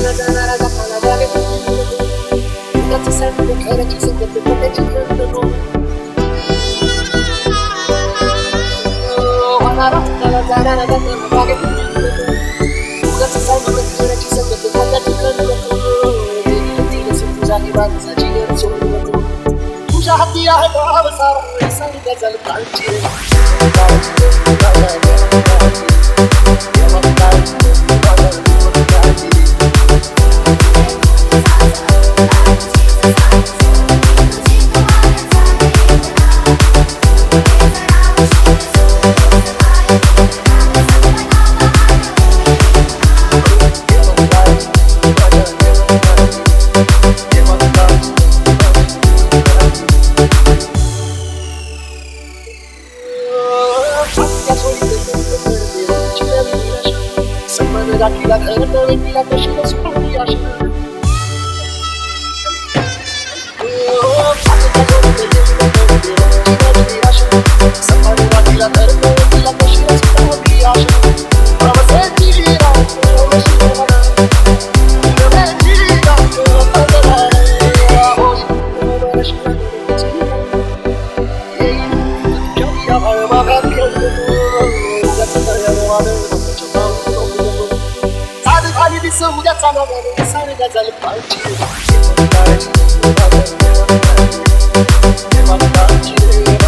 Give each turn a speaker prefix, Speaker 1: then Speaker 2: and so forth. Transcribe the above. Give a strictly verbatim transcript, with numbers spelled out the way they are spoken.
Speaker 1: तुझ्या हाती आहे भाव सारा सांग गजल कालची राखीला घर नवीला कशी नसली आशा सकाळी राखीला घर नवीला कशी नसली आशा प्रवासाची रात उद्याचा नव्याने सांग गजल कालची